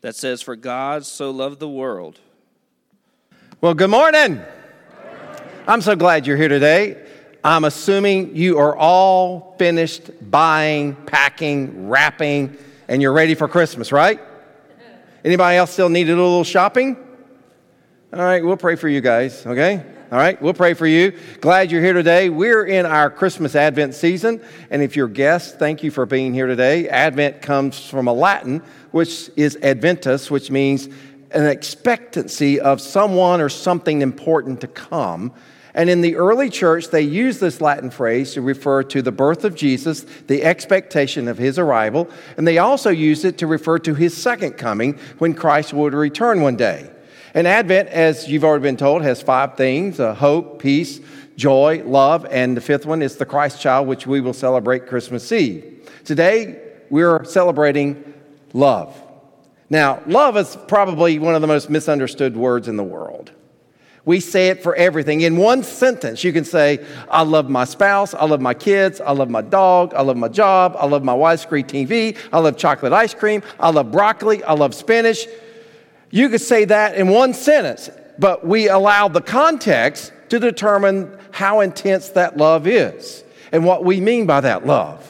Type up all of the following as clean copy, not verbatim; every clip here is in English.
that says, "For God so loved the world." Well, good morning. I'm so glad you're here today. I'm assuming you are all finished buying, packing, wrapping, and you're ready for Christmas, right? Anybody else still need a little shopping? All right, we'll pray for you guys, okay? All right, we'll pray for you. Glad you're here today. We're in our Christmas Advent season, and if you're guests, thank you for being here today. Advent comes from a Latin, which is adventus, which means an expectancy of someone or something important to come. And in the early church, they used this Latin phrase to refer to the birth of Jesus, the expectation of his arrival, and they also used it to refer to his second coming when Christ would return one day. And Advent, as you've already been told, has 5 themes: hope, peace, joy, love, and the 5th one is the Christ child, which we will celebrate Christmas Eve. Today, we're celebrating love. Now, love is probably one of the most misunderstood words in the world. We say it for everything. In one sentence, you can say, I love my spouse, I love my kids, I love my dog, I love my job, I love my widescreen TV, I love chocolate ice cream, I love broccoli, I love spinach. You could say that in one sentence, but we allow the context to determine how intense that love is and what we mean by that love.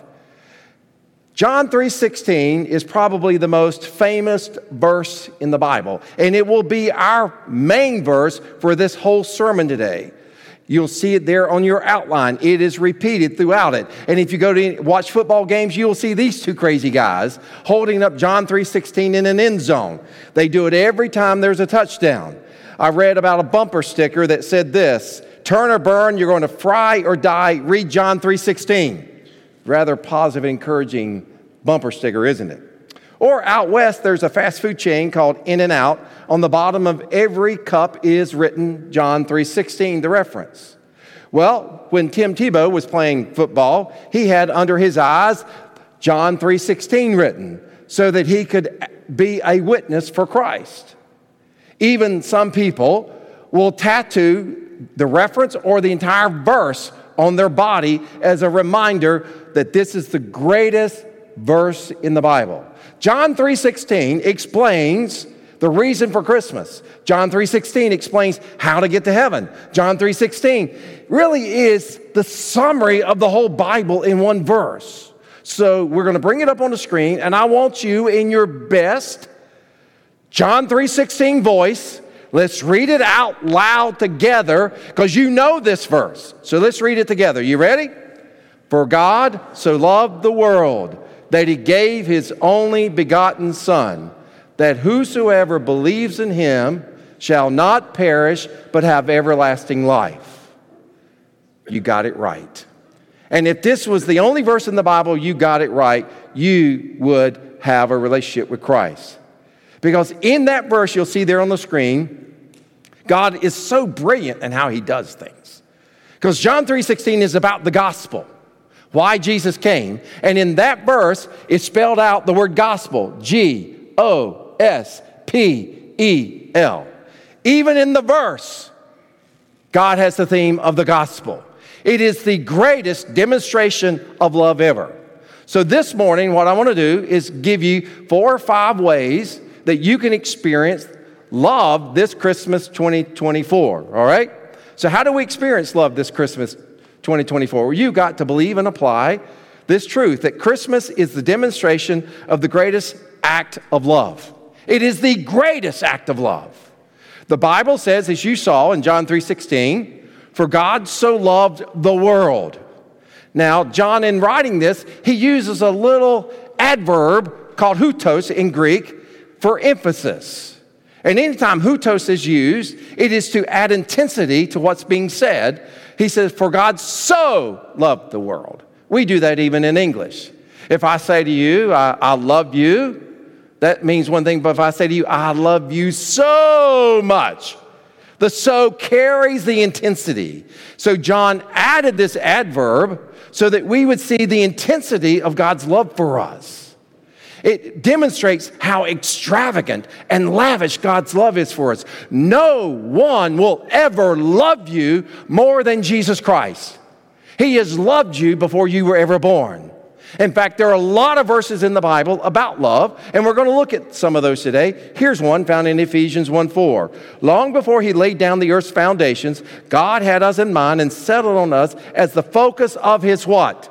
John 3:16 is probably the most famous verse in the Bible, and it will be our main verse for this whole sermon today. You'll see it there on your outline. It is repeated throughout it. And if you go to watch football games, you'll see these 2 crazy guys holding up John 3:16 in an end zone. They do it every time there's a touchdown. I read about a bumper sticker that said this: turn or burn, you're going to fry or die, read John 3:16. Rather positive, encouraging bumper sticker, isn't it? Or out west, there's a fast food chain called In-N-Out. On the bottom of every cup is written John 3:16, the reference. Well, when Tim Tebow was playing football, he had under his eyes John 3:16 written so that he could be a witness for Christ. Even some people will tattoo the reference or the entire verse on their body as a reminder that this is the greatest verse in the Bible. John 3:16 explains the reason for Christmas. John 3:16 explains how to get to heaven. John 3:16 really is the summary of the whole Bible in one verse. So we're going to bring it up on the screen, and I want you in your best John 3:16 voice. Let's read it out loud together because you know this verse. So let's read it together. You ready? For God so loved the world that he gave his only begotten Son, that whosoever believes in him shall not perish but have everlasting life. You got it right. And if this was the only verse in the Bible you got it right, you would have a relationship with Christ. Because in that verse you'll see there on the screen, God is so brilliant in how he does things. Because John 3:16 is about the gospel, why Jesus came. And in that verse, it spelled out the word gospel, G-O-S-P-E-L. Even in the verse, God has the theme of the gospel. It is the greatest demonstration of love ever. So this morning, what I want to do is give you 4 or 5 ways that you can experience love this Christmas 2024, all right? So how do we experience love this Christmas 2024? Well, you've got to believe and apply this truth, that Christmas is the demonstration of the greatest act of love. It is the greatest act of love. The Bible says, as you saw in John 3:16, for God so loved the world. Now, John, in writing this, he uses a little adverb called hutos in Greek for emphasis. And anytime hutos is used, it is to add intensity to what's being said. He says, for God so loved the world. We do that even in English. If I say to you, I love you, that means one thing. But if I say to you, I love you so much, the so carries the intensity. So John added this adverb so that we would see the intensity of God's love for us. It demonstrates how extravagant and lavish God's love is for us. No one will ever love you more than Jesus Christ. He has loved you before you were ever born. In fact, there are a lot of verses in the Bible about love, and we're going to look at some of those today. Here's one found in Ephesians 1:4. Long before he laid down the earth's foundations, God had us in mind and settled on us as the focus of his what?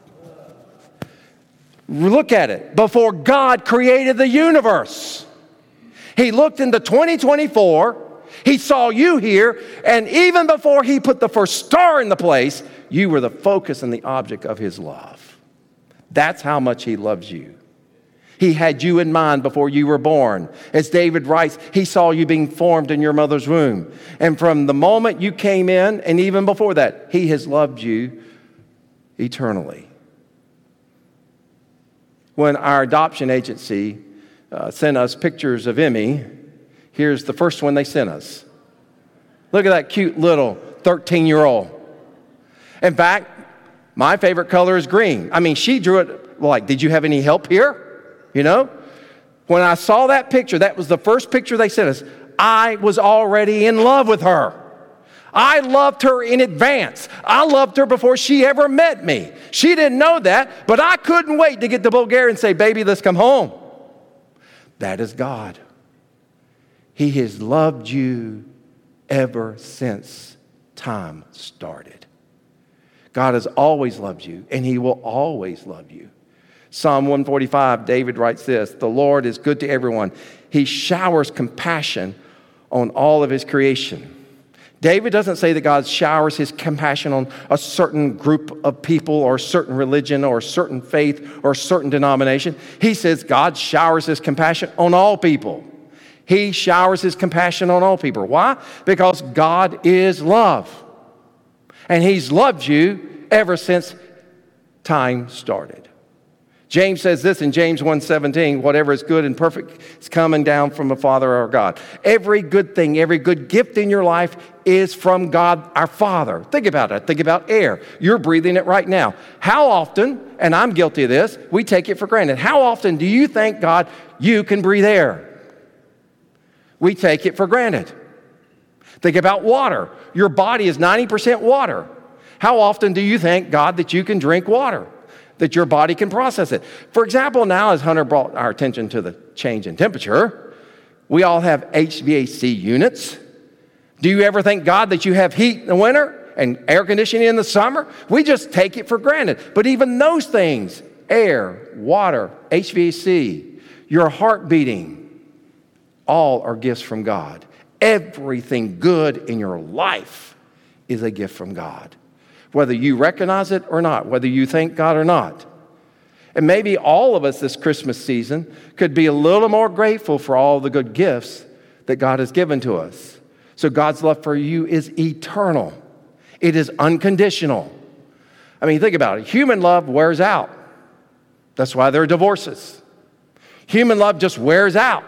Look at it. Before God created the universe, he looked into 2024, he saw you here, and even before he put the first star in the place, you were the focus and the object of his love. That's how much he loves you. He had you in mind before you were born. As David writes, he saw you being formed in your mother's womb. And from the moment you came in, and even before that, he has loved you eternally. When our adoption agency sent us pictures of Emmy, here's the first one they sent us. Look at that cute little 13-year-old. In fact, my favorite color is green. I mean, she drew it like, did you have any help here? You know? When I saw that picture, that was the first picture they sent us, I was already in love with her. I loved her in advance. I loved her before she ever met me. She didn't know that, but I couldn't wait to get to Bulgaria and say, baby, let's come home. That is God. He has loved you ever since time started. God has always loved you, and he will always love you. Psalm 145, David writes this, the Lord is good to everyone. He showers compassion on all of his creation. David doesn't say that God showers his compassion on a certain group of people or a certain religion or a certain faith or a certain denomination. He says God showers his compassion on all people. He showers his compassion on all people. Why? Because God is love. And he's loved you ever since time started. James says this in James 1:17, whatever is good and perfect is coming down from the Father our God. Every good thing, every good gift in your life is from God our Father. Think about it. Think about air. You're breathing it right now. How often, and I'm guilty of this, we take it for granted. How often do you thank God you can breathe air? We take it for granted. Think about water. Your body is 90% water. How often do you thank God that you can drink water, that your body can process it? For example, now as Hunter brought our attention to the change in temperature, we all have HVAC units. Do you ever thank God that you have heat in the winter and air conditioning in the summer? We just take it for granted. But even those things, air, water, HVAC, your heart beating, all are gifts from God. Everything good in your life is a gift from God, whether you recognize it or not, whether you thank God or not. And maybe all of us this Christmas season could be a little more grateful for all the good gifts that God has given to us. So God's love for you is eternal. It is unconditional. I mean, think about it. Human love wears out. That's why there are divorces. Human love just wears out.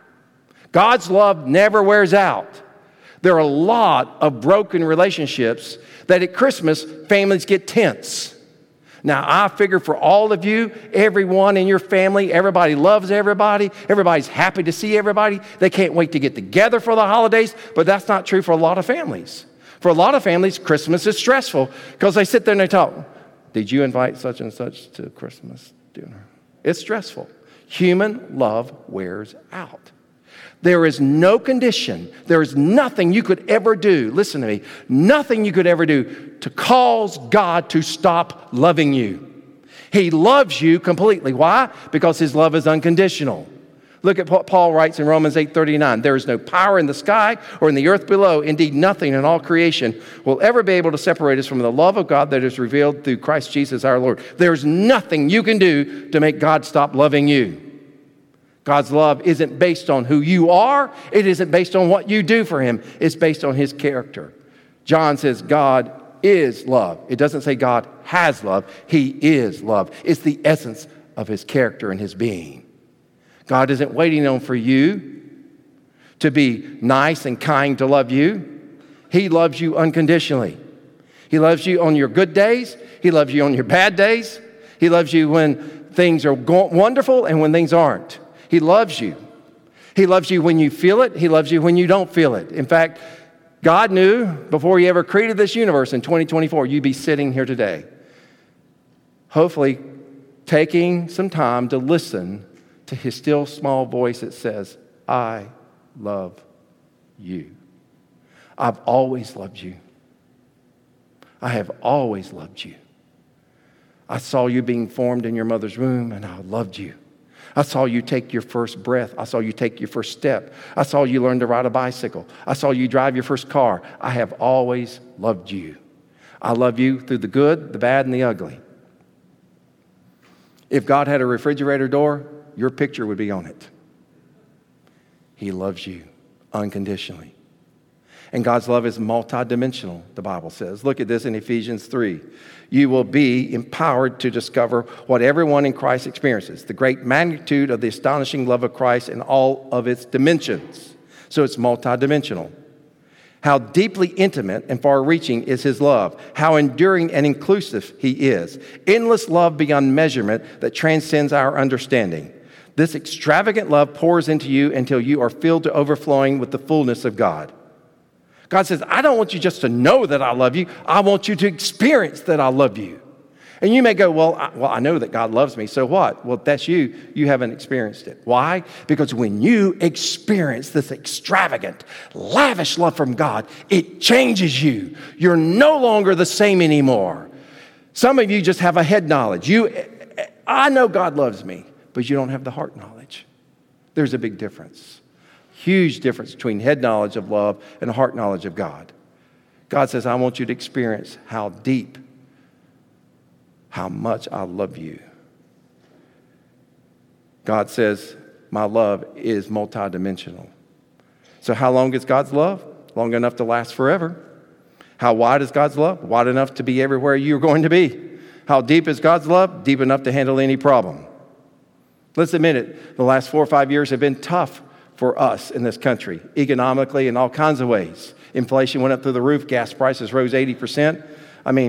God's love never wears out. There are a lot of broken relationships that at Christmas, families get tense. Now, I figure for all of you, everyone in your family, everybody loves everybody. Everybody's happy to see everybody. They can't wait to get together for the holidays, but that's not true for a lot of families. For a lot of families, Christmas is stressful because they sit there and they talk, did you invite such and such to Christmas dinner? It's stressful. Human love wears out. There is no condition, there is nothing you could ever do, listen to me, nothing you could ever do to cause God to stop loving you. He loves you completely. Why? Because his love is unconditional. Look at what Paul writes in Romans 8:39. There is no power in the sky or in the earth below. Indeed, nothing in all creation will ever be able to separate us from the love of God that is revealed through Christ Jesus our Lord. There's nothing you can do to make God stop loving you. God's love isn't based on who you are. It isn't based on what you do for him. It's based on his character. John says God is love. It doesn't say God has love. He is love. It's the essence of his character and his being. God isn't waiting on for you to be nice and kind to love you. He loves you unconditionally. He loves you on your good days. He loves you on your bad days. He loves you when things are wonderful and when things aren't. He loves you. He loves you when you feel it. He loves you when you don't feel it. In fact, God knew before he ever created this universe in 2024, you'd be sitting here today. Hopefully, taking some time to listen to his still small voice that says, I love you. I've always loved you. I have always loved you. I saw you being formed in your mother's womb, and I loved you. I saw you take your first breath. I saw you take your first step. I saw you learn to ride a bicycle. I saw you drive your first car. I have always loved you. I love you through the good, the bad, and the ugly. If God had a refrigerator door, your picture would be on it. He loves you unconditionally. And God's love is multidimensional, the Bible says. Look at this in Ephesians 3. You will be empowered to discover what everyone in Christ experiences, the great magnitude of the astonishing love of Christ in all of its dimensions. So it's multidimensional. How deeply intimate and far-reaching is his love. How enduring and inclusive he is. Endless love beyond measurement that transcends our understanding. This extravagant love pours into you until you are filled to overflowing with the fullness of God. God says, I don't want you just to know that I love you. I want you to experience that I love you. And you may go, well, I know that God loves me. So what? Well, that's you. You haven't experienced it. Why? Because when you experience this extravagant, lavish love from God, it changes you. You're no longer the same anymore. Some of you just have a head knowledge. I know God loves me, but you don't have the heart knowledge. There's a big difference. Huge difference between head knowledge of love and heart knowledge of God. God says, I want you to experience how deep, how much I love you. God says, my love is multidimensional. So how long is God's love? Long enough to last forever. How wide is God's love? Wide enough to be everywhere you're going to be. How deep is God's love? Deep enough to handle any problem. Let's admit it, the last 4 or 5 years have been tough for us in this country, economically in all kinds of ways. Inflation went up through the roof. Gas prices rose 80%. I mean,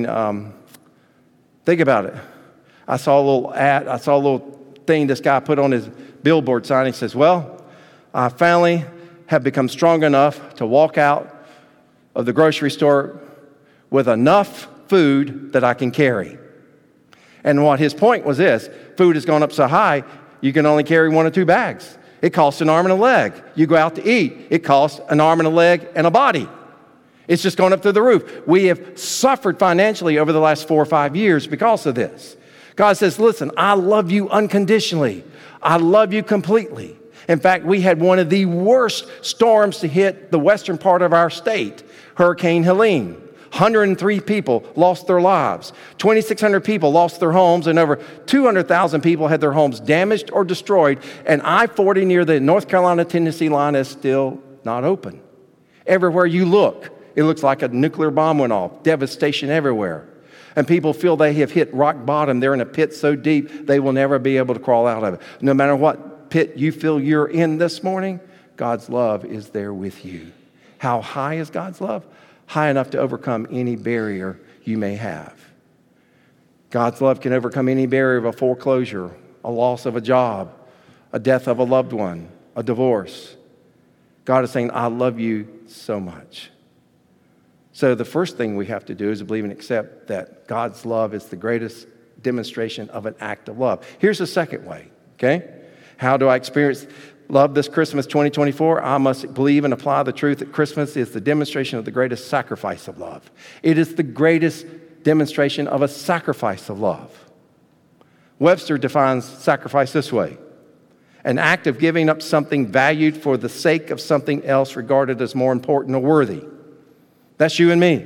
think about it. I saw a little thing this guy put on his billboard sign. He says, well, I finally have become strong enough to walk out of the grocery store with enough food that I can carry. And what his point was this, food has gone up so high, you can only carry 1 or 2 bags. It costs an arm and a leg. You go out to eat, it costs an arm and a leg and a body. It's just gone up through the roof. We have suffered financially over the last 4 or 5 years because of this. God says, listen, I love you unconditionally. I love you completely. In fact, we had one of the worst storms to hit the western part of our state, Hurricane Helene. 103 people lost their lives. 2,600 people lost their homes, and over 200,000 people had their homes damaged or destroyed. And I-40 near the North Carolina-Tennessee line is still not open. Everywhere you look, it looks like a nuclear bomb went off. Devastation everywhere. And people feel they have hit rock bottom. They're in a pit so deep, they will never be able to crawl out of it. No matter what pit you feel you're in this morning, God's love is there with you. How high is God's love? High enough to overcome any barrier you may have. God's love can overcome any barrier of a foreclosure, a loss of a job, a death of a loved one, a divorce. God is saying, I love you so much. So the first thing we have to do is believe and accept that God's love is the greatest demonstration of an act of love. Here's the second way, okay? How do I experience love this Christmas 2024? I must believe and apply the truth that Christmas is the demonstration of the greatest sacrifice of love. It is the greatest demonstration of a sacrifice of love. Webster defines sacrifice this way: an act of giving up something valued for the sake of something else regarded as more important or worthy. That's you and me.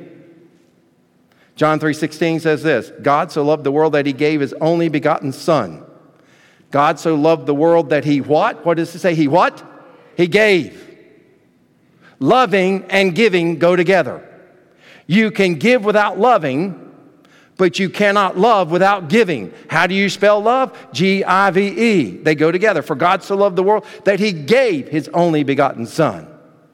John 3:16 says this: God so loved the world that he gave his only begotten Son. God so loved the world that he what? What does it say? He what? He gave. Loving and giving go together. You can give without loving, but you cannot love without giving. How do you spell love? G-I-V-E. They go together. For God so loved the world that he gave his only begotten Son.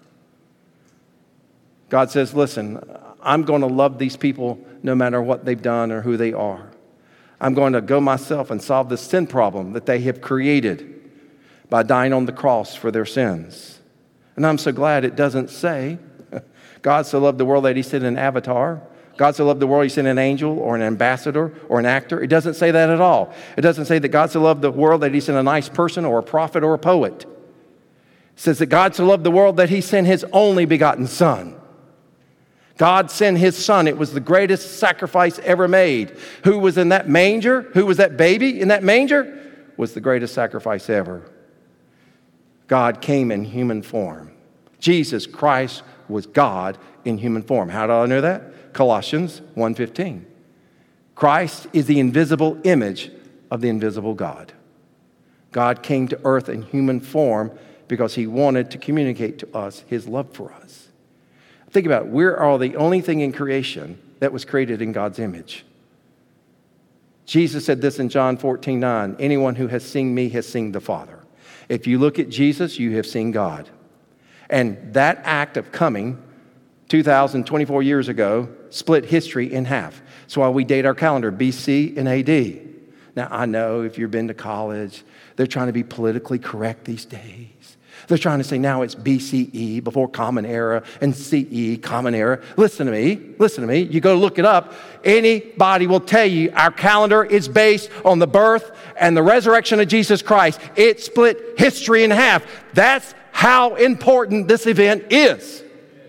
God says, listen, I'm going to love these people no matter what they've done or who they are. I'm going to go myself and solve the sin problem that they have created by dying on the cross for their sins. And I'm so glad it doesn't say, God so loved the world that he sent an avatar God so loved the world, he sent an angel or an ambassador or an actor. It doesn't say that at all. It doesn't say that God so loved the world that he sent a nice person or a prophet or a poet. It says that God so loved the world that he sent his only begotten son. God sent his son. It was the greatest sacrifice ever made. Who was in that manger? Who was that baby in that manger? Was the greatest sacrifice ever. God came in human form. Jesus Christ was God in human form. How do I know that? Colossians 1:15. Christ is the invisible image of the invisible God. God came to earth in human form because he wanted to communicate to us his love for us. Think about it. We are the only thing in creation that was created in God's image. Jesus said this in John 14:9, anyone who has seen me has seen the Father. If you look at Jesus, you have seen God. And that act of coming 2,024 years ago split history in half. That's why we date our calendar BC and AD. Now, I know if you've been to college, they're trying to be politically correct these days. They're trying to say now it's BCE, before Common Era, and CE, Common Era. Listen to me. You go look it up. Anybody will tell you our calendar is based on the birth and the resurrection of Jesus Christ. It split history in half. That's how important this event is.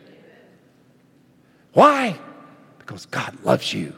Why? Because God loves you.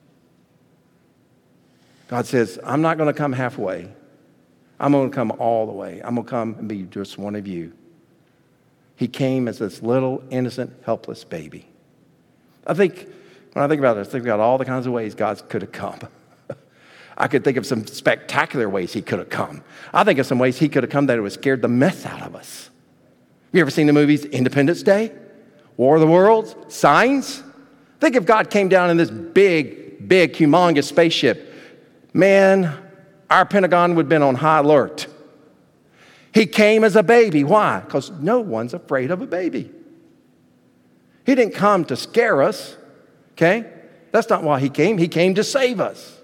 God says, I'm not going to come halfway. I'm going to come all the way. I'm going to come and be just one of you. He came as this little, innocent, helpless baby. When I think about it, I think about all the kinds of ways God could have come. I could think of some spectacular ways he could have come. I think of some ways he could have come that it would scared the mess out of us. You ever seen the movies Independence Day, War of the Worlds, Signs? Think if God came down in this big, humongous spaceship. Man, our Pentagon would have been on high alert. He came as a baby. Why? Because no one's afraid of a baby. He didn't come to scare us, okay? That's not why he came. He came to save us.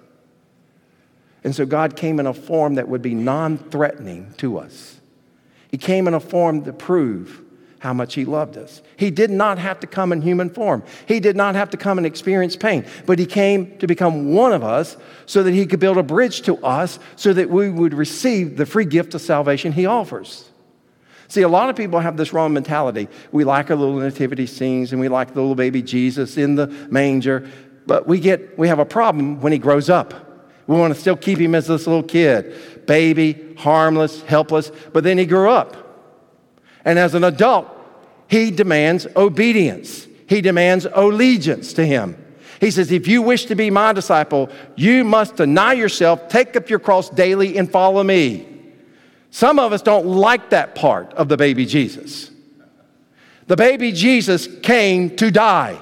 And so God came in a form that would be non-threatening to us. He came in a form to prove how much he loved us. He did not have to come in human form. He did not have to come and experience pain, but he came to become one of us so that he could build a bridge to us so that we would receive the free gift of salvation he offers. See, a lot of people have this wrong mentality. We like our little nativity scenes and we like the little baby Jesus in the manger, but we have a problem when he grows up. We want to still keep him as this little kid, baby, harmless, helpless, but then he grew up. And as an adult, he demands obedience. He demands allegiance to him. He says, if you wish to be my disciple, you must deny yourself, take up your cross daily, and follow me. Some of us don't like that part of the baby Jesus. The baby Jesus came to die.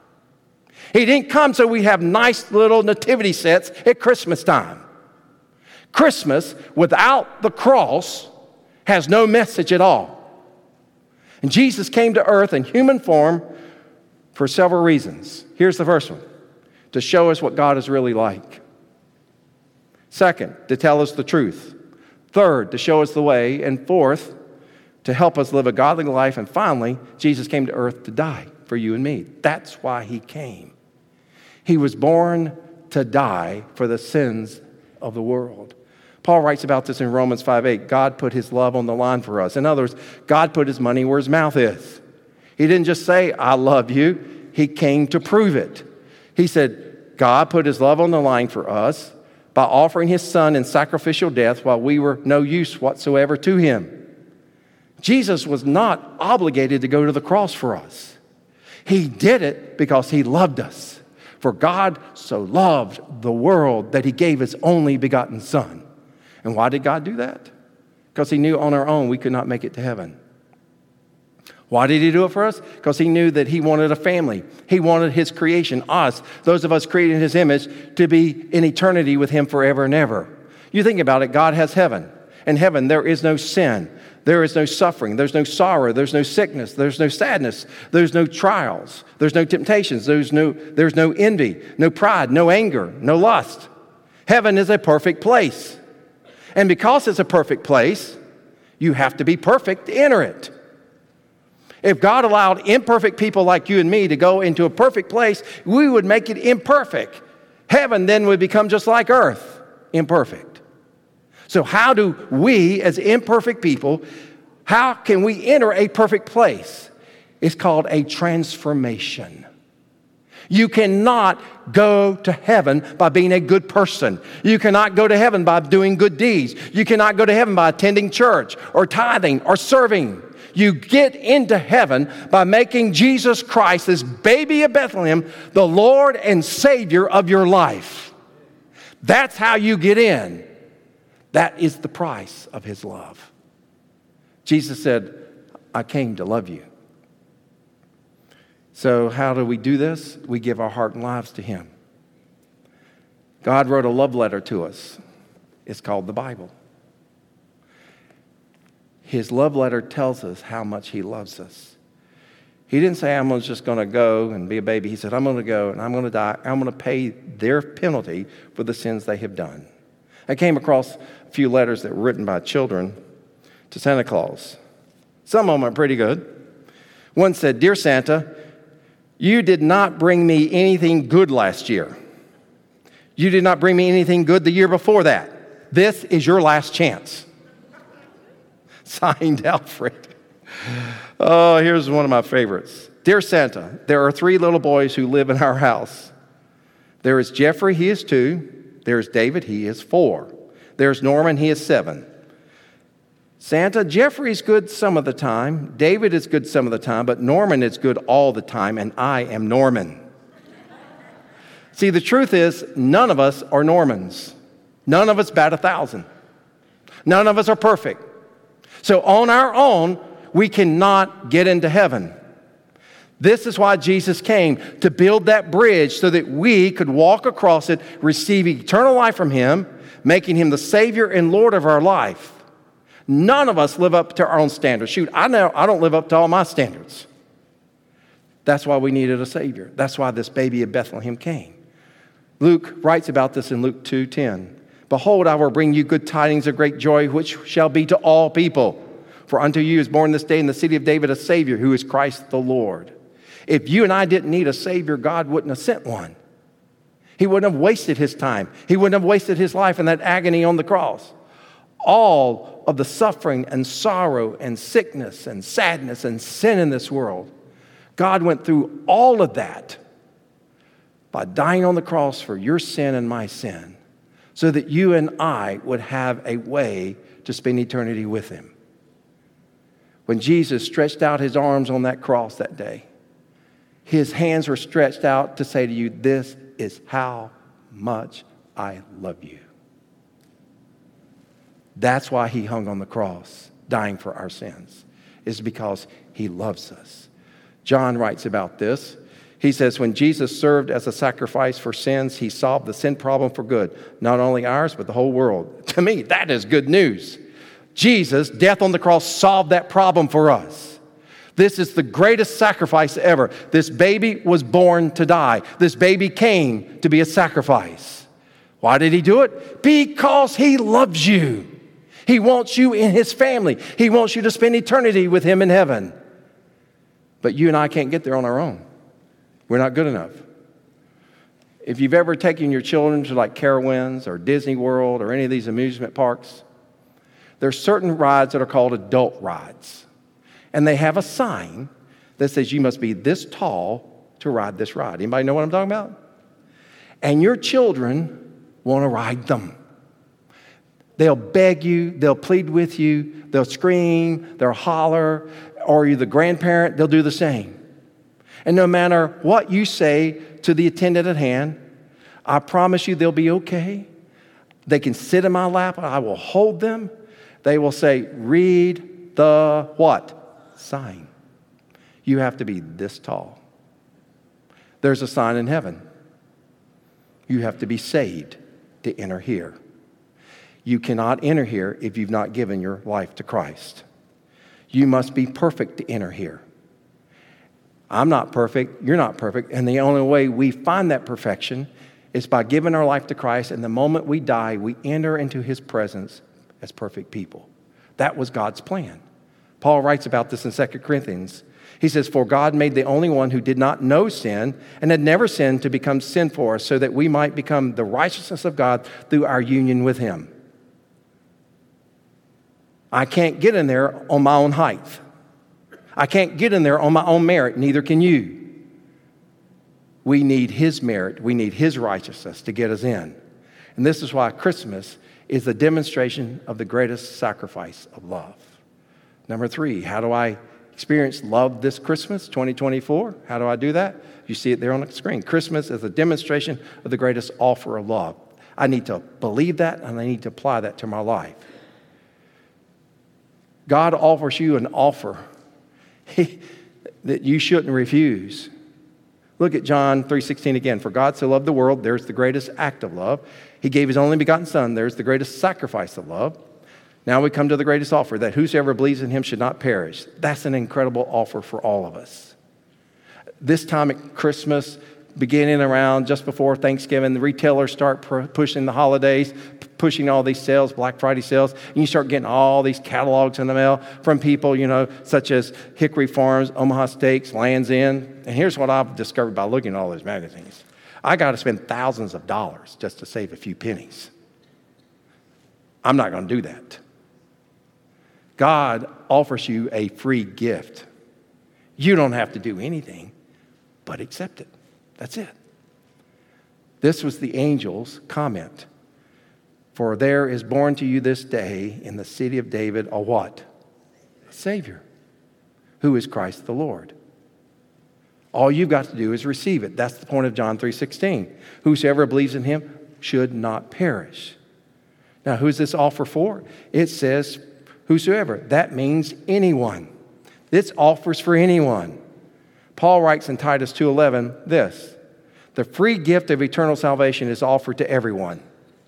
He didn't come so we have nice little nativity sets at Christmas time. Christmas without the cross has no message at all. And Jesus came to earth in human form for several reasons. Here's the first one: to show us what God is really like. Second, to tell us the truth. Third, to show us the way. And fourth, to help us live a godly life. And finally, Jesus came to earth to die for you and me. That's why he came. He was born to die for the sins of the world. Paul writes about this in Romans 5:8. God put his love on the line for us. In other words, God put his money where his mouth is. He didn't just say, I love you. He came to prove it. He said, God put his love on the line for us by offering his son in sacrificial death while we were no use whatsoever to him. Jesus was not obligated to go to the cross for us. He did it because he loved us. For God so loved the world that he gave his only begotten son. And why did God do that? Because he knew on our own we could not make it to heaven. Why did he do it for us? Because he knew that he wanted a family. He wanted his creation, us, those of us created in his image, to be in eternity with him forever and ever. You think about it, God has heaven. In heaven, there is no sin. There is no suffering. There's no sorrow. There's no sickness. There's no sadness. There's no trials. There's no temptations. There's no envy, no pride, no anger, no lust. Heaven is a perfect place. And because it's a perfect place, you have to be perfect to enter it. If God allowed imperfect people like you and me to go into a perfect place, we would make it imperfect. Heaven then would become just like earth, imperfect. So how do we, as imperfect people, how can we enter a perfect place? It's called a transformation. You cannot go to heaven by being a good person. You cannot go to heaven by doing good deeds. You cannot go to heaven by attending church or tithing or serving. You get into heaven by making Jesus Christ, this baby of Bethlehem, the Lord and Savior of your life. That's how you get in. That is the price of his love. Jesus said, I came to love you. So how do we do this? We give our heart and lives to him. God wrote a love letter to us. It's called the Bible. His love letter tells us how much he loves us. He didn't say, I'm just going to go and be a baby. He said, I'm going to go and I'm going to die. I'm going to pay their penalty for the sins they have done. I came across a few letters that were written by children to Santa Claus. Some of them are pretty good. One said, Dear Santa, you did not bring me anything good last year. You did not bring me anything good the year before that. This is your last chance. Signed, Alfred. Oh, here's one of my favorites. Dear Santa, there are 3 little boys who live in our house. There is Jeffrey, he is 2. There is David, he is 4. There's Norman, he is 7. Santa, Jeffrey's good some of the time. David is good some of the time, but Norman is good all the time, and I am Norman. See, the truth is, none of us are Normans. None of us bat 1,000. None of us are perfect. So on our own, we cannot get into heaven. This is why Jesus came, to build that bridge so that we could walk across it, receive eternal life from him, making him the Savior and Lord of our life. None of us live up to our own standards. Shoot, I know I don't live up to all my standards. That's why we needed a Savior. That's why this baby of Bethlehem came. Luke writes about this in Luke 2:10. Behold, I will bring you good tidings of great joy, which shall be to all people. For unto you is born this day in the city of David a Savior, who is Christ the Lord. If you and I didn't need a Savior, God wouldn't have sent one. He wouldn't have wasted his time. He wouldn't have wasted his life in that agony on the cross. All of the suffering and sorrow and sickness and sadness and sin in this world, God went through all of that by dying on the cross for your sin and my sin, so that you and I would have a way to spend eternity with him. When Jesus stretched out his arms on that cross that day, his hands were stretched out to say to you, this is how much I love you. That's why he hung on the cross, dying for our sins, is because he loves us. John writes about this. He says, when Jesus served as a sacrifice for sins, he solved the sin problem for good, not only ours, but the whole world. To me, that is good news. Jesus' death on the cross solved that problem for us. This is the greatest sacrifice ever. This baby was born to die. This baby came to be a sacrifice. Why did he do it? Because he loves you. He wants you in his family. He wants you to spend eternity with him in heaven. But you and I can't get there on our own. We're not good enough. If you've ever taken your children to like Carowinds or Disney World or any of these amusement parks, there's certain rides that are called adult rides. And they have a sign that says you must be this tall to ride this ride. Anybody know what I'm talking about? And your children want to ride them. They'll beg you, they'll plead with you, they'll scream, they'll holler, or you're the grandparent, they'll do the same. And no matter what you say to the attendant at hand, I promise you they'll be okay. They can sit in my lap, and I will hold them. They will say, read the what? Sign. You have to be this tall. There's a sign in heaven. You have to be saved to enter here. You cannot enter here if you've not given your life to Christ. You must be perfect to enter here. I'm not perfect, you're not perfect, and the only way we find that perfection is by giving our life to Christ, and the moment we die, we enter into his presence as perfect people. That was God's plan. Paul writes about this in 2 Corinthians. He says, for God made the only one who did not know sin and had never sinned to become sin for us so that we might become the righteousness of God through our union with him. I can't get in there on my own height. I can't get in there on my own merit, neither can you. We need his merit. We need his righteousness to get us in. And this is why Christmas is the demonstration of the greatest sacrifice of love. Number 3, how do I experience love this Christmas, 2024? How do I do that? You see it there on the screen. Christmas is a demonstration of the greatest offer of love. I need to believe that, and I need to apply that to my life. God offers you an offer that you shouldn't refuse. Look at John 3:16 again. For God so loved the world, there's the greatest act of love. He gave his only begotten Son, there's the greatest sacrifice of love. Now we come to the greatest offer, that whosoever believes in him should not perish. That's an incredible offer for all of us. This time at Christmas, beginning around just before Thanksgiving, the retailers start pushing the holidays, pushing all these sales, Black Friday sales, and you start getting all these catalogs in the mail from people, such as Hickory Farms, Omaha Steaks, Land's End. And here's what I've discovered by looking at all those magazines. I got to spend thousands of dollars just to save a few pennies. I'm not going to do that. God offers you a free gift. You don't have to do anything but accept it. That's it. This was the angel's comment. For there is born to you this day in the city of David a what? A Savior, who is Christ the Lord. All you've got to do is receive it. That's the point of John 3:16. Whosoever believes in him should not perish. Now, who's this offer for? It says whosoever. That means anyone. This offers for anyone. Paul writes in Titus 2:11 this: the free gift of eternal salvation is offered to everyone.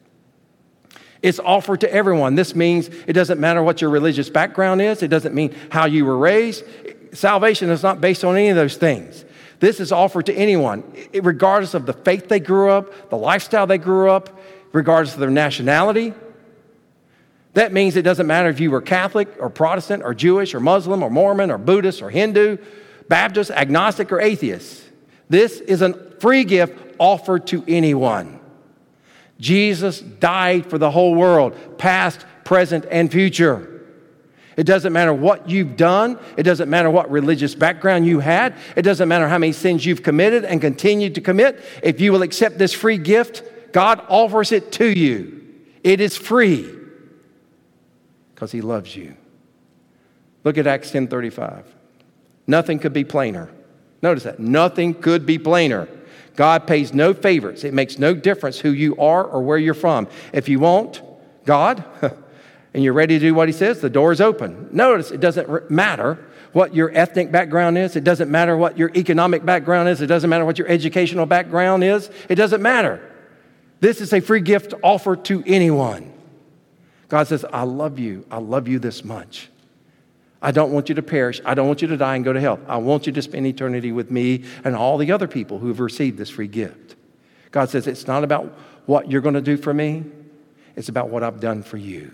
It's offered to everyone. This means it doesn't matter what your religious background is. It doesn't mean how you were raised. Salvation is not based on any of those things. This is offered to anyone, regardless of the faith they grew up, the lifestyle they grew up, regardless of their nationality. That means it doesn't matter if you were Catholic or Protestant or Jewish or Muslim or Mormon or Buddhist or Hindu, Baptist, agnostic, or atheist. This is a free gift offered to anyone. Jesus died for the whole world, past, present, and future. It doesn't matter what you've done. It doesn't matter what religious background you had. It doesn't matter how many sins you've committed and continue to commit. If you will accept this free gift, God offers it to you. It is free because he loves you. Look at Acts 10:35. Nothing could be plainer. Notice that. Nothing could be plainer. God pays no favorites. It makes no difference who you are or where you're from. If you want God and you're ready to do what he says, the door is open. Notice it doesn't matter what your ethnic background is. It doesn't matter what your economic background is. It doesn't matter what your educational background is. It doesn't matter. This is a free gift offered to anyone. God says, I love you. I love you this much. I don't want you to perish. I don't want you to die and go to hell. I want you to spend eternity with me and all the other people who have received this free gift. God says, it's not about what you're going to do for me. It's about what I've done for you.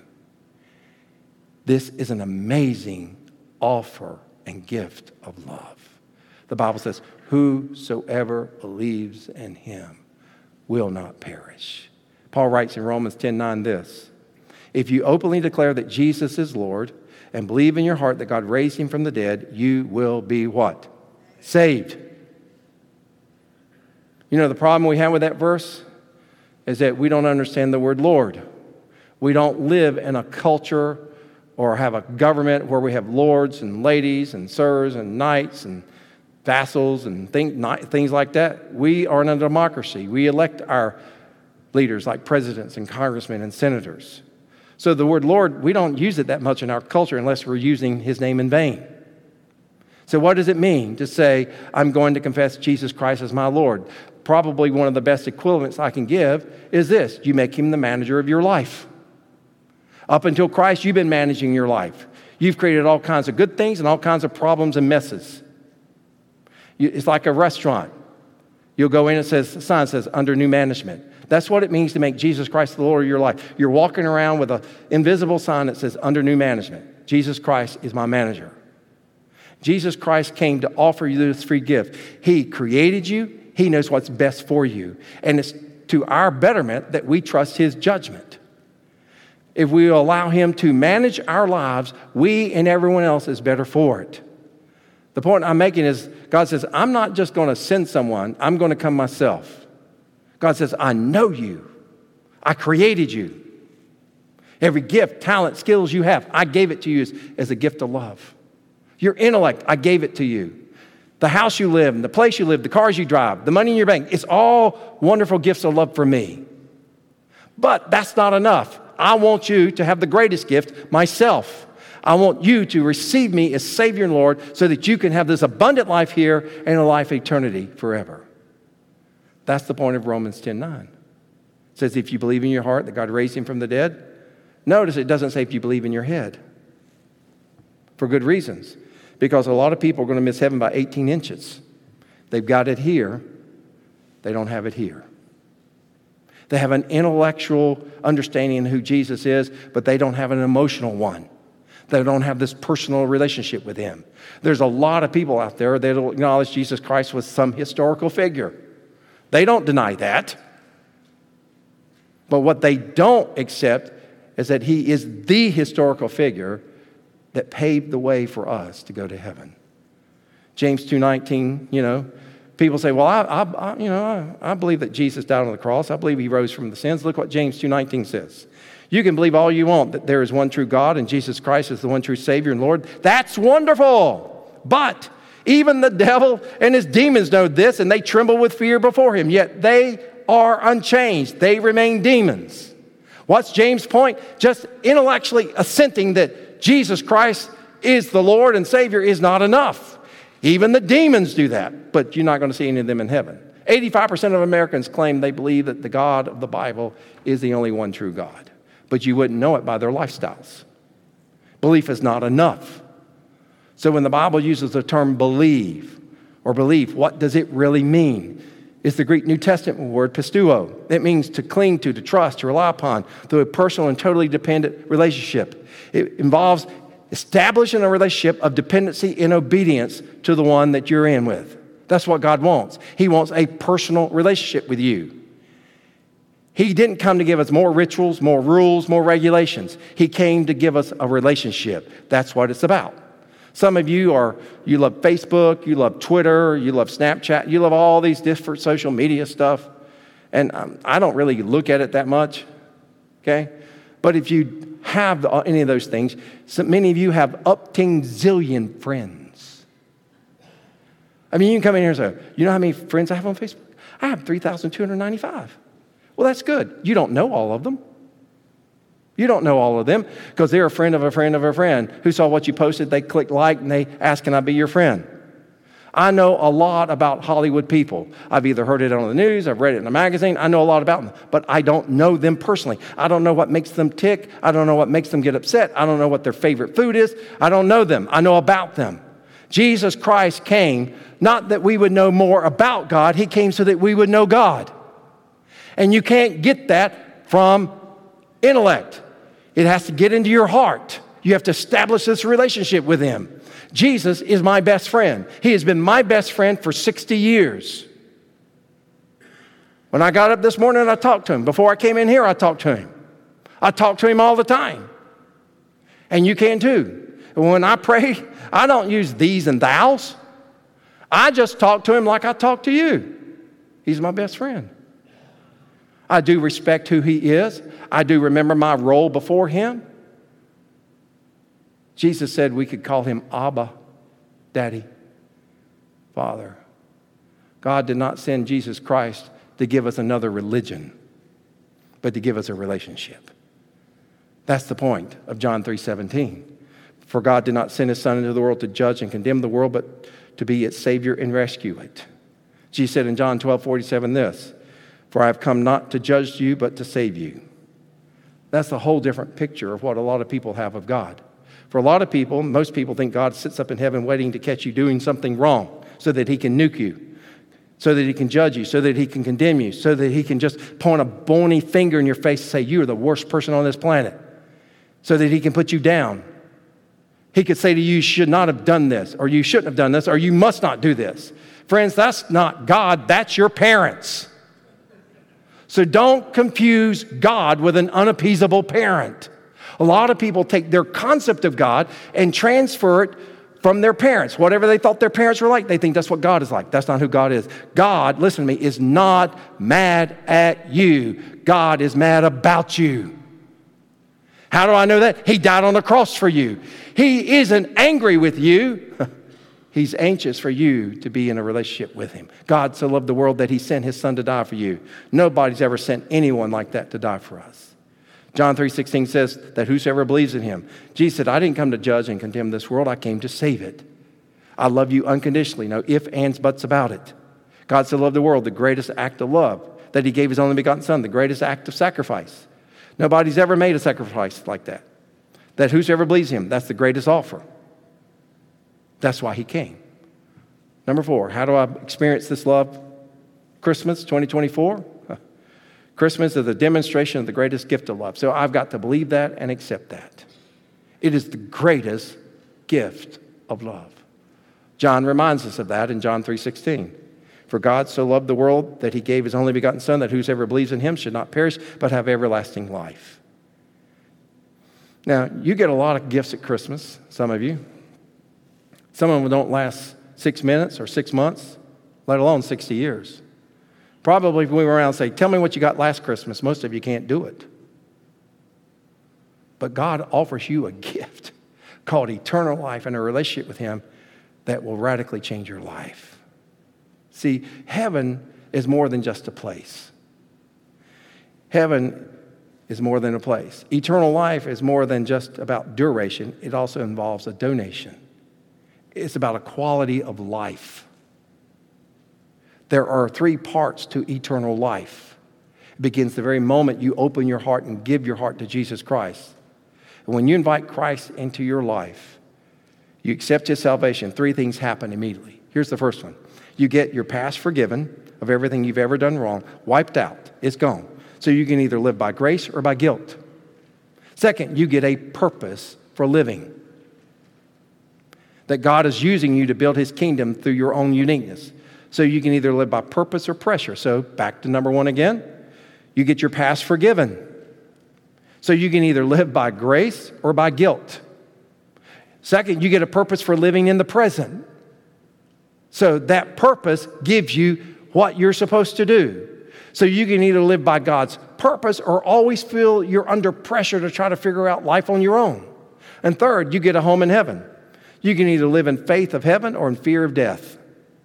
This is an amazing offer and gift of love. The Bible says, whosoever believes in him will not perish. Paul writes in Romans 10:9 this: if you openly declare that Jesus is Lord and believe in your heart that God raised him from the dead, you will be what? Saved. You know, the problem we have with that verse is that we don't understand the word Lord. We don't live in a culture or have a government where we have lords and ladies and sirs and knights and vassals and things like that. We are in a democracy. We elect our leaders like presidents and congressmen and senators. So the word Lord, we don't use it that much in our culture unless we're using his name in vain. So what does it mean to say, I'm going to confess Jesus Christ as my Lord? Probably one of the best equivalents I can give is this: you make him the manager of your life. Up until Christ, you've been managing your life. You've created all kinds of good things and all kinds of problems and messes. It's like a restaurant. You'll go in, the sign says, under new management. That's what it means to make Jesus Christ the Lord of your life. You're walking around with an invisible sign that says, under new management. Jesus Christ is my manager. Jesus Christ came to offer you this free gift. He created you. He knows what's best for you. And it's to our betterment that we trust his judgment. If we allow him to manage our lives, we and everyone else is better for it. The point I'm making is God says, I'm not just going to send someone. I'm going to come myself. God says, I know you. I created you. Every gift, talent, skills you have, I gave it to you as a gift of love. Your intellect, I gave it to you. The house you live in, the place you live, the cars you drive, the money in your bank, it's all wonderful gifts of love for me. But that's not enough. I want you to have the greatest gift, myself. I want you to receive me as Savior and Lord so that you can have this abundant life here and a life of eternity forever. That's the point of Romans 10:9. It says if you believe in your heart that God raised him from the dead, notice it doesn't say if you believe in your head. For good reasons. Because a lot of people are going to miss heaven by 18 inches. They've got it here. They don't have it here. They have an intellectual understanding of who Jesus is, but they don't have an emotional one. They don't have this personal relationship with him. There's a lot of people out there that will acknowledge Jesus Christ was some historical figure. They don't deny that. But what they don't accept is that he is the historical figure that paved the way for us to go to heaven. James 2:19, people say, well, I believe that Jesus died on the cross. I believe he rose from the sins. Look what James 2:19 says. You can believe all you want that there is one true God and Jesus Christ is the one true Savior and Lord. That's wonderful. But even the devil and his demons know this, and they tremble with fear before him. Yet they are unchanged. They remain demons. What's James' point? Just intellectually assenting that Jesus Christ is the Lord and Savior is not enough. Even the demons do that, but you're not going to see any of them in heaven. 85% of Americans claim they believe that the God of the Bible is the only one true God, but you wouldn't know it by their lifestyles. Belief is not enough. So when the Bible uses the term believe or belief, what does it really mean? It's the Greek New Testament word pisteuo. It means to cling to trust, to rely upon through a personal and totally dependent relationship. It involves establishing a relationship of dependency and obedience to the one that you're in with. That's what God wants. He wants a personal relationship with you. He didn't come to give us more rituals, more rules, more regulations. He came to give us a relationship. That's what it's about. Some of you love Facebook, you love Twitter, you love Snapchat, you love all these different social media stuff. And I don't really look at it that much, okay? But if you have any of those things, many of you have upteen zillion friends. I mean, you can come in here and say, you know how many friends I have on Facebook? I have 3,295. Well, that's good. You don't know all of them. You don't know all of them because they're a friend of a friend of a friend who saw what you posted. They clicked like and they asked, can I be your friend? I know a lot about Hollywood people. I've either heard it on the news, I've read it in a magazine. I know a lot about them, but I don't know them personally. I don't know what makes them tick. I don't know what makes them get upset. I don't know what their favorite food is. I don't know them. I know about them. Jesus Christ came not that we would know more about God. He came so that we would know God. And you can't get that from intellect. It has to get into your heart. You have to establish this relationship with him. Jesus is my best friend. He has been my best friend for 60 years. When I got up this morning, I talked to him. Before I came in here, I talked to him. I talk to him all the time. And you can too. And when I pray, I don't use these and thous. I just talk to him like I talk to you. He's my best friend. I do respect who he is. I do remember my role before him. Jesus said we could call him Abba, Daddy, Father. God did not send Jesus Christ to give us another religion, but to give us a relationship. That's the point of John 3:17. For God did not send his Son into the world to judge and condemn the world, but to be its Savior and rescue it. Jesus said in John 12:47 this, for I have come not to judge you, but to save you. That's a whole different picture of what a lot of people have of God. For a lot of people, most people think God sits up in heaven waiting to catch you doing something wrong so that he can nuke you, so that he can judge you, so that he can condemn you, so that he can just point a bony finger in your face and say, you are the worst person on this planet, so that he can put you down. He could say to you, you should not have done this, or you shouldn't have done this, or you must not do this. Friends, that's not God, that's your parents. So don't confuse God with an unappeasable parent. A lot of people take their concept of God and transfer it from their parents. Whatever they thought their parents were like, they think that's what God is like. That's not who God is. God, listen to me, is not mad at you. God is mad about you. How do I know that? He died on the cross for you. He isn't angry with you. He's anxious for you to be in a relationship with him. God so loved the world that he sent his son to die for you. Nobody's ever sent anyone like that to die for us. John 3:16 says that whosoever believes in him. Jesus said, I didn't come to judge and condemn this world. I came to save it. I love you unconditionally. No ifs, ands, buts about it. God so loved the world, the greatest act of love, that he gave his only begotten son, the greatest act of sacrifice. Nobody's ever made a sacrifice like that. That whosoever believes him, that's the greatest offer. That's why he came. Number 4, how do I experience this love? Christmas 2024? Christmas is a demonstration of the greatest gift of love. So I've got to believe that and accept that. It is the greatest gift of love. John reminds us of that in John 3:16. For God so loved the world that he gave his only begotten son, that whosoever believes in him should not perish, but have everlasting life. Now, you get a lot of gifts at Christmas, some of you. Some of them don't last 6 minutes or 6 months, let alone 60 years. Probably if we were around and say, tell me what you got last Christmas, most of you can't do it. But God offers you a gift called eternal life and a relationship with him that will radically change your life. See, heaven is more than just a place. Heaven is more than a place. Eternal life is more than just about duration. It also involves a donation. It's about a quality of life. There are 3 parts to eternal life. It begins the very moment you open your heart and give your heart to Jesus Christ. And when you invite Christ into your life, you accept his salvation, 3 things happen immediately. Here's the first one. You get your past forgiven of everything you've ever done wrong, wiped out. It's gone. So you can either live by grace or by guilt. Second, you get a purpose for living. That God is using you to build his kingdom through your own uniqueness. So you can either live by purpose or pressure. So back to number 1 again. You get your past forgiven. So you can either live by grace or by guilt. Second, you get a purpose for living in the present. So that purpose gives you what you're supposed to do. So you can either live by God's purpose or always feel you're under pressure to try to figure out life on your own. And third, you get a home in heaven. You can either live in faith of heaven or in fear of death.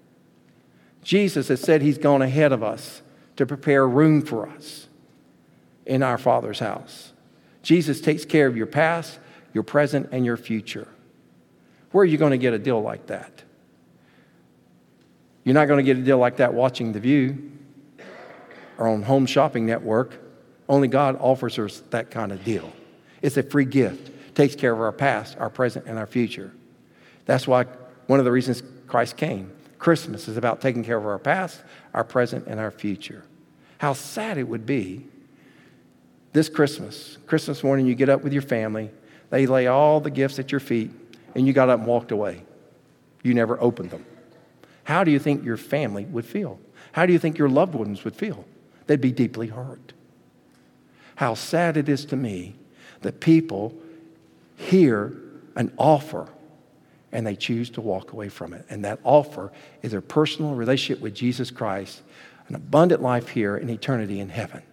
Jesus has said he's gone ahead of us to prepare room for us in our Father's house. Jesus takes care of your past, your present, and your future. Where are you going to get a deal like that? You're not going to get a deal like that watching The View or on Home Shopping Network. Only God offers us that kind of deal. It's a free gift. It takes care of our past, our present, and our future. That's why one of the reasons Christ came. Christmas is about taking care of our past, our present, and our future. How sad it would be this Christmas morning, you get up with your family, they lay all the gifts at your feet, and you got up and walked away. You never opened them. How do you think your family would feel? How do you think your loved ones would feel? They'd be deeply hurt. How sad it is to me that people hear an offer and they choose to walk away from it. And that offer is a personal relationship with Jesus Christ, an abundant life here and eternity in heaven.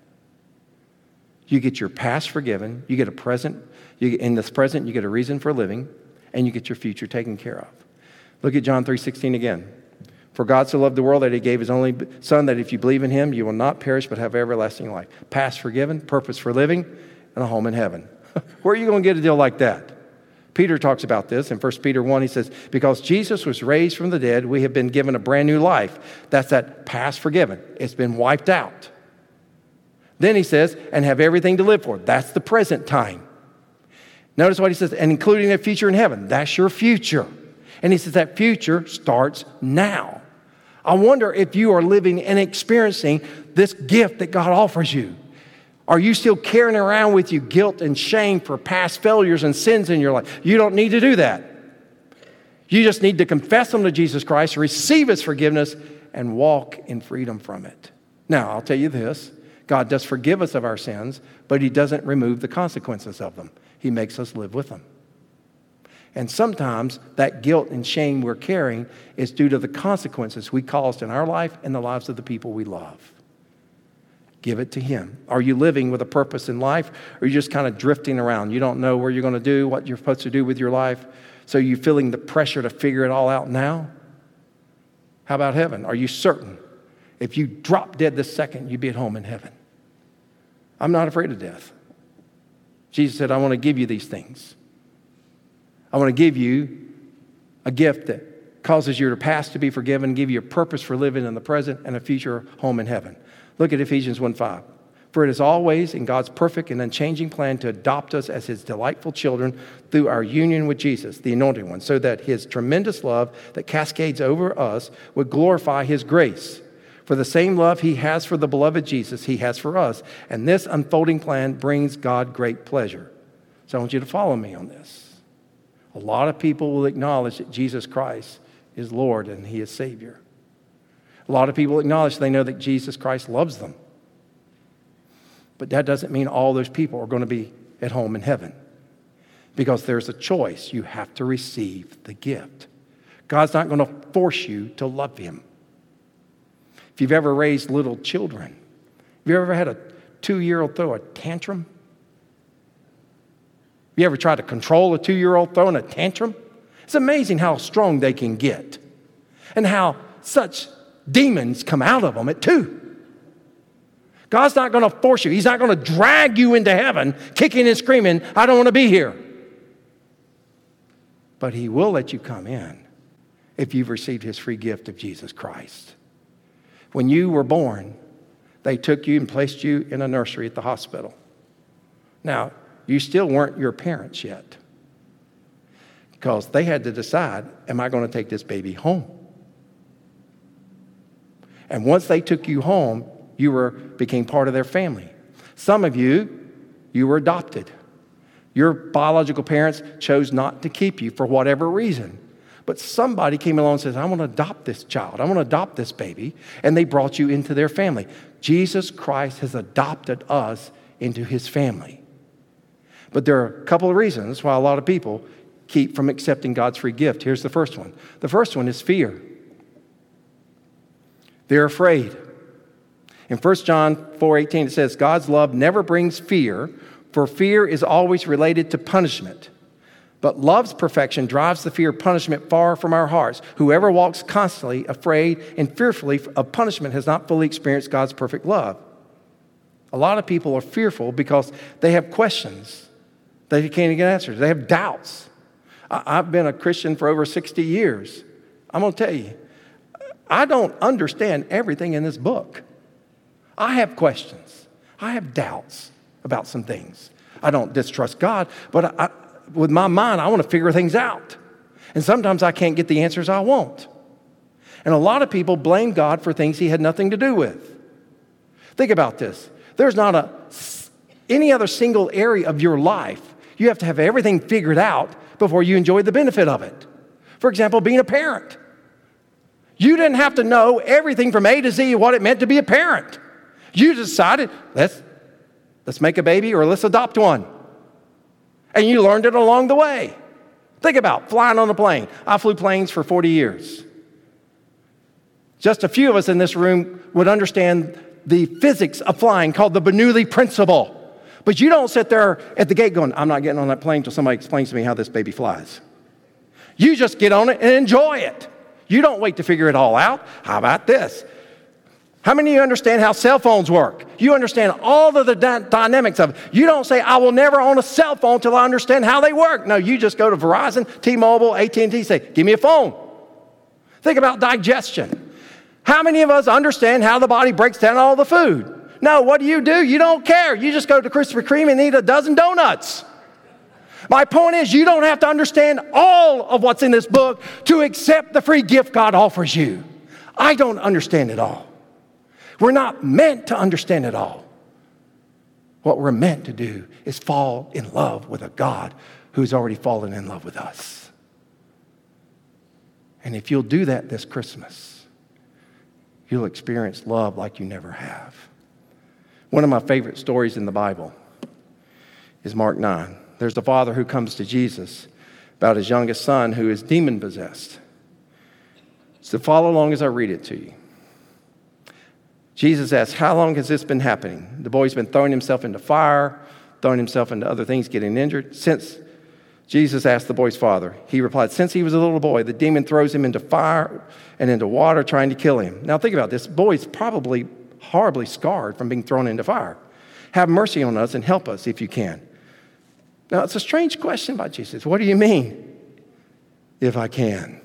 You get your past forgiven, you get a present, in this present you get a reason for living, and you get your future taken care of. Look at John 3:16 again. For God so loved the world that he gave his only son, that if you believe in him, you will not perish but have everlasting life. Past forgiven, purpose for living, and a home in heaven. Where are you going to get a deal like that? Peter talks about this in 1 Peter 1. He says, because Jesus was raised from the dead, we have been given a brand new life. That's that past forgiven. It's been wiped out. Then he says, and have everything to live for. That's the present time. Notice what he says, and including a future in heaven. That's your future. And he says that future starts now. I wonder if you are living and experiencing this gift that God offers you. Are you still carrying around with you guilt and shame for past failures and sins in your life? You don't need to do that. You just need to confess them to Jesus Christ, receive his forgiveness, and walk in freedom from it. Now, I'll tell you this. God does forgive us of our sins, but he doesn't remove the consequences of them. He makes us live with them. And sometimes that guilt and shame we're carrying is due to the consequences we caused in our life and the lives of the people we love. Give it to him. Are you living with a purpose in life, or are you just kind of drifting around? You don't know where you're going to do, what you're supposed to do with your life, so you're feeling the pressure to figure it all out now? How about heaven? Are you certain if you drop dead this second, you'd be at home in heaven? I'm not afraid of death. Jesus said, I want to give you these things. I want to give you a gift that causes your past to be forgiven, give you a purpose for living in the present, and a future home in heaven. Look at Ephesians 1:5. For it is always in God's perfect and unchanging plan to adopt us as his delightful children through our union with Jesus, the Anointed One, so that his tremendous love that cascades over us would glorify his grace. For the same love he has for the beloved Jesus, he has for us. And this unfolding plan brings God great pleasure. So I want you to follow me on this. A lot of people will acknowledge that Jesus Christ is Lord and he is Savior. A lot of people acknowledge they know that Jesus Christ loves them. But that doesn't mean all those people are going to be at home in heaven. Because there's a choice. You have to receive the gift. God's not going to force you to love him. If you've ever raised little children, have you ever had a 2-year-old throw a tantrum? Have you ever tried to control a 2-year-old throwing a tantrum? It's amazing how strong they can get and how such demons come out of them at 2. God's not going to force you. He's not going to drag you into heaven kicking and screaming, I don't want to be here. But he will let you come in if you've received his free gift of Jesus Christ. When you were born, they took you and placed you in a nursery at the hospital. Now, you still weren't your parents yet because they had to decide, am I going to take this baby home? And once they took you home, you became part of their family. Some of you were adopted. Your biological parents chose not to keep you for whatever reason. But somebody came along and says, I want to adopt this child. I want to adopt this baby. And they brought you into their family. Jesus Christ has adopted us into his family. But there are a couple of reasons why a lot of people keep from accepting God's free gift. Here's the first one. The first one is fear. They're afraid. In 1 John 4:18, it says, God's love never brings fear, for fear is always related to punishment. But love's perfection drives the fear of punishment far from our hearts. Whoever walks constantly afraid and fearfully of punishment has not fully experienced God's perfect love. A lot of people are fearful because they have questions that they can't get answers. They have doubts. I've been a Christian for over 60 years. I'm going to tell you, I don't understand everything in this book. I have questions. I have doubts about some things. I don't distrust God, but with my mind, I want to figure things out. And sometimes I can't get the answers I want. And a lot of people blame God for things he had nothing to do with. Think about this. There's not any other single area of your life. You have to have everything figured out before you enjoy the benefit of it. For example, being a parent. You didn't have to know everything from A to Z what it meant to be a parent. You decided, let's make a baby or let's adopt one. And you learned it along the way. Think about flying on a plane. I flew planes for 40 years. Just a few of us in this room would understand the physics of flying called the Bernoulli principle. But you don't sit there at the gate going, I'm not getting on that plane until somebody explains to me how this baby flies. You just get on it and enjoy it. You don't wait to figure it all out. How about this? How many of you understand how cell phones work? You understand all of the dynamics of it. You don't say, I will never own a cell phone until I understand how they work. No, you just go to Verizon, T-Mobile, AT&T, say, give me a phone. Think about digestion. How many of us understand how the body breaks down all the food? No, what do? You don't care. You just go to Krispy Kreme and eat a dozen donuts. My point is, you don't have to understand all of what's in this book to accept the free gift God offers you. I don't understand it all. We're not meant to understand it all. What we're meant to do is fall in love with a God who's already fallen in love with us. And if you'll do that this Christmas, you'll experience love like you never have. One of my favorite stories in the Bible is Mark 9. There's the father who comes to Jesus about his youngest son who is demon-possessed. So follow along as I read it to you. Jesus asks, how long has this been happening? The boy's been throwing himself into fire, throwing himself into other things, getting injured. Since Jesus asked the boy's father, he replied, since he was a little boy, the demon throws him into fire and into water trying to kill him. Now think about this. The boy's probably horribly scarred from being thrown into fire. Have mercy on us and help us if you can. Now, it's a strange question by Jesus. What do you mean, if I can?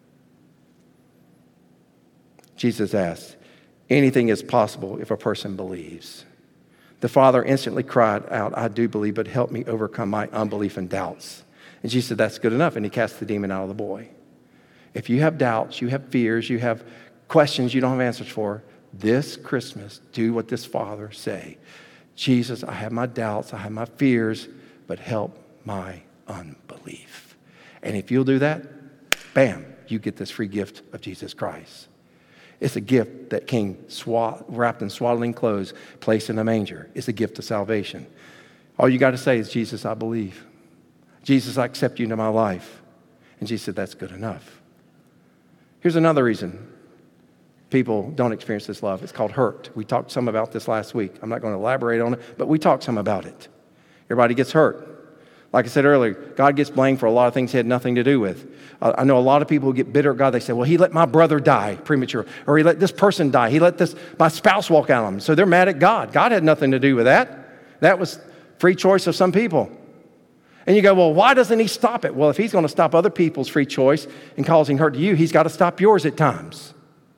Jesus asked, anything is possible if a person believes. The father instantly cried out, I do believe, but help me overcome my unbelief and doubts. And Jesus said, that's good enough. And he cast the demon out of the boy. If you have doubts, you have fears, you have questions you don't have answers for, this Christmas, do what this father say. Jesus, I have my doubts, I have my fears, but help my unbelief. And if you'll do that, bam, you get this free gift of Jesus Christ. It's a gift that came wrapped in swaddling clothes, placed in a manger. It's a gift of salvation. All you got to say is, Jesus, I believe. Jesus, I accept you into my life. And Jesus said, that's good enough. Here's another reason people don't experience this love. It's called hurt. We talked some about this last week. I'm not going to elaborate on it, but we talked some about it. Everybody gets hurt. Like I said earlier, God gets blamed for a lot of things he had nothing to do with. I know a lot of people who get bitter at God. They say, well, he let my brother die premature, or he let this person die. He let my spouse walk out on him. So they're mad at God. God had nothing to do with that. That was free choice of some people. And you go, well, why doesn't he stop it? Well, if he's going to stop other people's free choice and causing hurt to you, he's got to stop yours at times.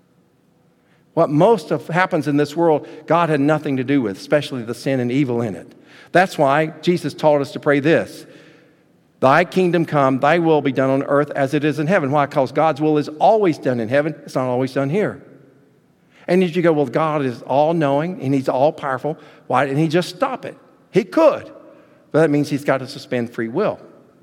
What most of happens in this world, God had nothing to do with, especially the sin and evil in it. That's why Jesus taught us to pray this. Thy kingdom come, thy will be done on earth as it is in heaven. Why? Because God's will is always done in heaven. It's not always done here. And if you go, well, God is all-knowing and he's all-powerful. Why didn't he just stop it? He could. But that means he's got to suspend free will.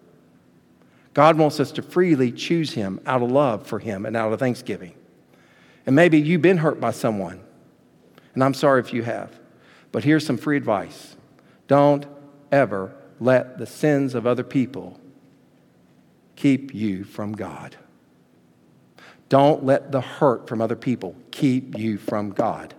God wants us to freely choose him out of love for him and out of thanksgiving. And maybe you've been hurt by someone. And I'm sorry if you have. But here's some free advice. Don't ever let the sins of other people keep you from God. Don't let the hurt from other people keep you from God.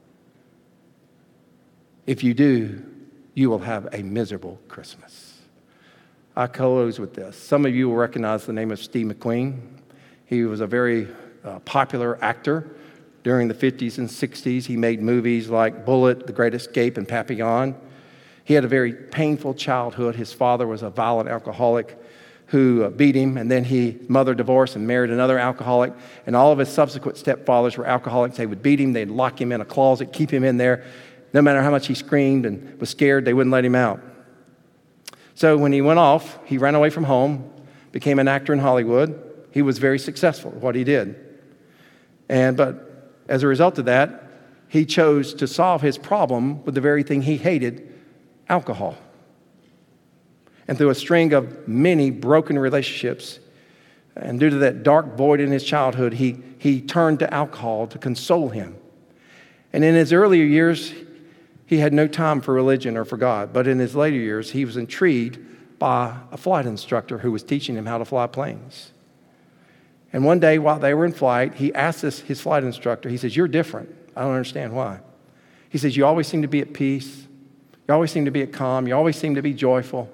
If you do, you will have a miserable Christmas. I close with this. Some of you will recognize the name of Steve McQueen. He was a very popular actor during the 50s and 60s. He made movies like Bullet, The Great Escape, and Papillon. He had a very painful childhood. His father was a violent alcoholic who beat him, and then his mother divorced and married another alcoholic, and all of his subsequent stepfathers were alcoholics. They would beat him, they'd lock him in a closet, keep him in there. No matter how much he screamed and was scared, they wouldn't let him out. So when he went off, he ran away from home, became an actor in Hollywood. He was very successful at what he did. But as a result of that, he chose to solve his problem with the very thing he hated, alcohol. And through a string of many broken relationships, and due to that dark void in his childhood, he turned to alcohol to console him. And in his earlier years, he had no time for religion or for God. But in his later years, he was intrigued by a flight instructor who was teaching him how to fly planes. And one day while they were in flight, he asked his flight instructor, he says, you're different. I don't understand why. He says, you always seem to be at peace. You always seem to be at calm. You always seem to be joyful.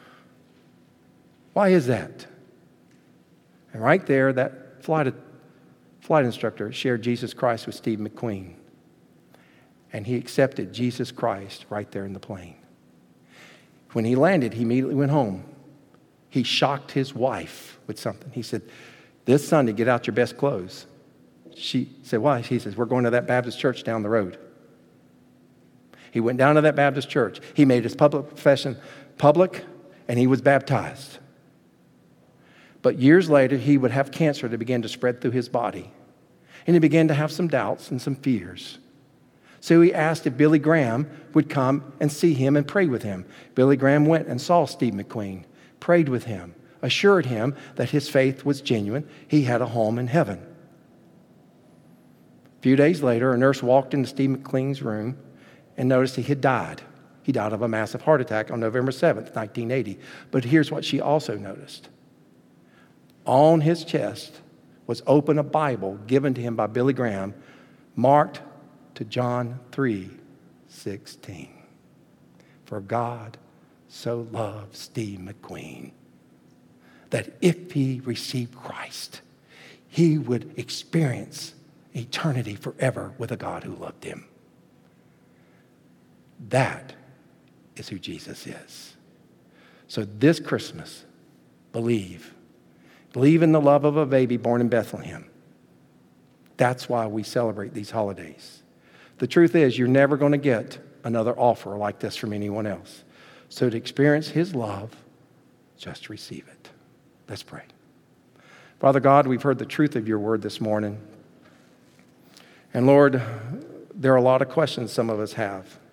Why is that? And right there, that flight instructor shared Jesus Christ with Steve McQueen. And he accepted Jesus Christ right there in the plane. When he landed, he immediately went home. He shocked his wife with something. He said, this Sunday, get out your best clothes. She said, why? He says, we're going to that Baptist church down the road. He went down to that Baptist church. He made his public profession public, and he was baptized. But years later, he would have cancer that began to spread through his body. And he began to have some doubts and some fears. So he asked if Billy Graham would come and see him and pray with him. Billy Graham went and saw Steve McQueen, prayed with him, assured him that his faith was genuine. He had a home in heaven. A few days later, a nurse walked into Steve McLean's room and noticed he had died. He died of a massive heart attack on November 7th, 1980. But here's what she also noticed. On his chest was open a Bible given to him by Billy Graham, marked to John 3:16. For God so loved Steve McQueen that if he received Christ, he would experience eternity forever with a God who loved him. That is who Jesus is. So this Christmas, believe. Believe in the love of a baby born in Bethlehem. That's why we celebrate these holidays. The truth is, you're never going to get another offer like this from anyone else. So to experience his love, just receive it. Let's pray. Father God, we've heard the truth of your word this morning. And Lord, there are a lot of questions some of us have.